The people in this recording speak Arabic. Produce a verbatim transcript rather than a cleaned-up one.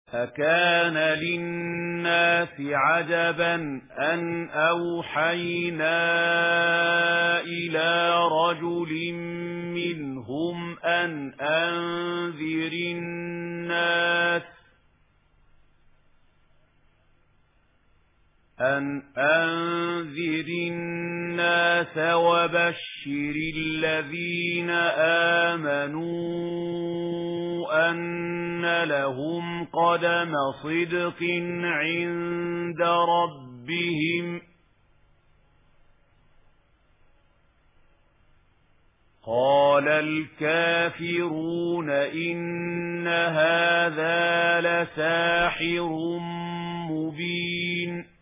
أكان للناس عجبا أن أوحينا إلى رجل منهم أن أنذر الناس أن أنذر الناس وبشر الذين آمنوا أن لهم قدم صدق عند ربهم. قال الكافرون إن هذا لساحر مبين.